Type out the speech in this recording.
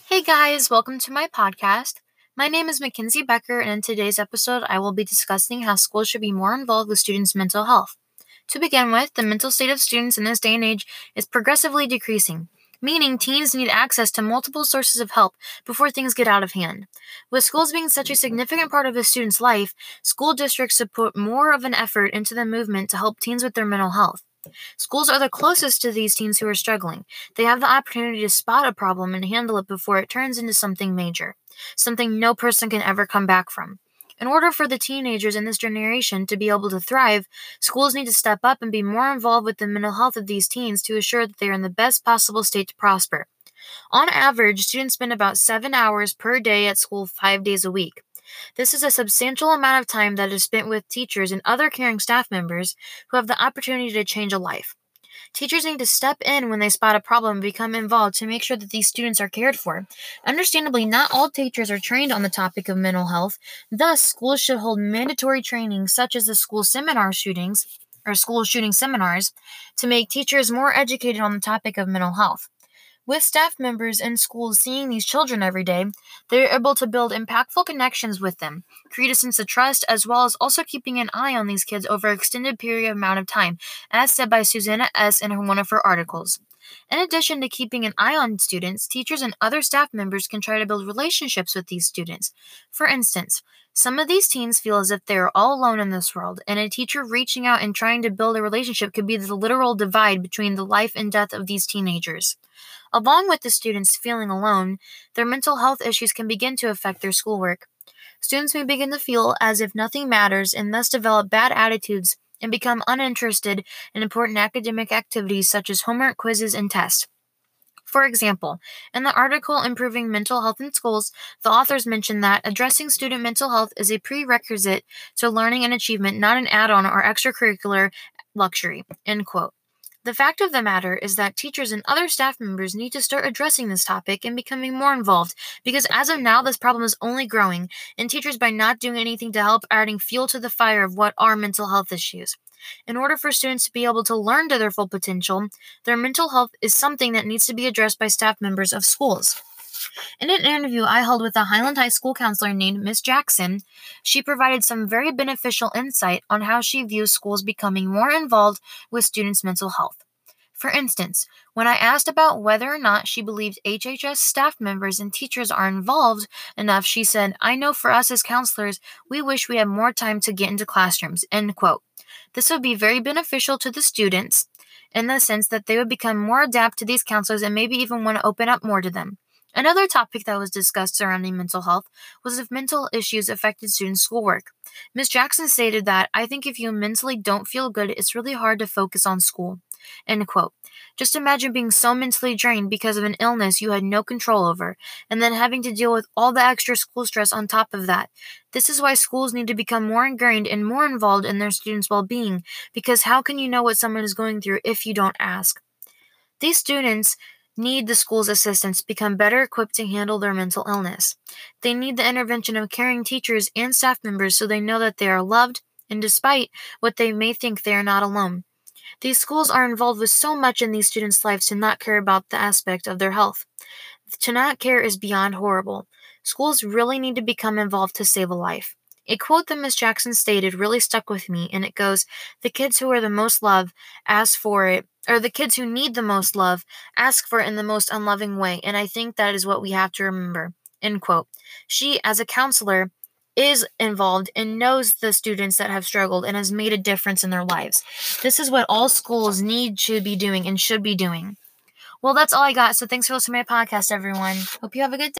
Hey guys, welcome to my podcast. My name is Mackenzie Becker, and in today's episode, I will be discussing how schools should be more involved with students' mental health. To begin with, the mental state of students in this day and age is progressively decreasing, meaning teens need access to multiple sources of help before things get out of hand. With schools being such a significant part of a student's life, school districts should put more of an effort into the movement to help teens with their mental health. Schools are the closest to these teens who are struggling. They have the opportunity to spot a problem and handle it before it turns into something major, something no person can ever come back from. In order for the teenagers in this generation to be able to thrive, schools need to step up and be more involved with the mental health of these teens to assure that they are in the best possible state to prosper. On average, students spend about 7 hours per day at school 5 days a week. This is a substantial amount of time that is spent with teachers and other caring staff members who have the opportunity to change a life. Teachers need to step in when they spot a problem and become involved to make sure that these students are cared for. Understandably, not all teachers are trained on the topic of mental health. Thus, schools should hold mandatory training such as the school shooting seminars to make teachers more educated on the topic of mental health. With staff members in schools seeing these children every day, they are able to build impactful connections with them, create a sense of trust, as well as also keeping an eye on these kids over an extended period amount of time, as said by Susanna S. in one of her articles. In addition to keeping an eye on students, teachers and other staff members can try to build relationships with these students. For instance, some of these teens feel as if they are all alone in this world, and a teacher reaching out and trying to build a relationship could be the literal divide between the life and death of these teenagers. Along with the students feeling alone, their mental health issues can begin to affect their schoolwork. Students may begin to feel as if nothing matters and thus develop bad attitudes and become uninterested in important academic activities such as homework, quizzes, and tests. For example, in the article Improving Mental Health in Schools, the authors mentioned that addressing student mental health is a prerequisite to learning and achievement, not an add-on or extracurricular luxury. End quote. The fact of the matter is that teachers and other staff members need to start addressing this topic and becoming more involved, because as of now, this problem is only growing, and teachers, by not doing anything to help, are adding fuel to the fire of what are mental health issues. In order for students to be able to learn to their full potential, their mental health is something that needs to be addressed by staff members of schools. In an interview I held with a Highland High School counselor named Miss Jackson, she provided some very beneficial insight on how she views schools becoming more involved with students' mental health. For instance, when I asked about whether or not she believed HHS staff members and teachers are involved enough, she said, "I know for us as counselors, we wish we had more time to get into classrooms." End quote. This would be very beneficial to the students in the sense that they would become more adept to these counselors and maybe even want to open up more to them. Another topic that was discussed surrounding mental health was if mental issues affected students' schoolwork. Ms. Jackson stated that, "I think if you mentally don't feel good, it's really hard to focus on school." End quote. Just imagine being so mentally drained because of an illness you had no control over, and then having to deal with all the extra school stress on top of that. This is why schools need to become more ingrained and more involved in their students' well-being, because how can you know what someone is going through if you don't ask? These students need the school's assistance to become better equipped to handle their mental illness. They need the intervention of caring teachers and staff members so they know that they are loved, and despite what they may think, they are not alone. These schools are involved with so much in these students' lives to not care about the aspect of their health. To not care is beyond horrible. Schools really need to become involved to save a life. A quote that Miss Jackson stated really stuck with me, and it goes, "The kids who are the most loved ask for it, or the kids who need the most love ask for it in the most unloving way, and I think that is what we have to remember." End quote. She, as a counselor, is involved and knows the students that have struggled and has made a difference in their lives. This is what all schools need to be doing and should be doing. Well, that's all I got, so thanks for listening to my podcast, everyone. Hope you have a good day.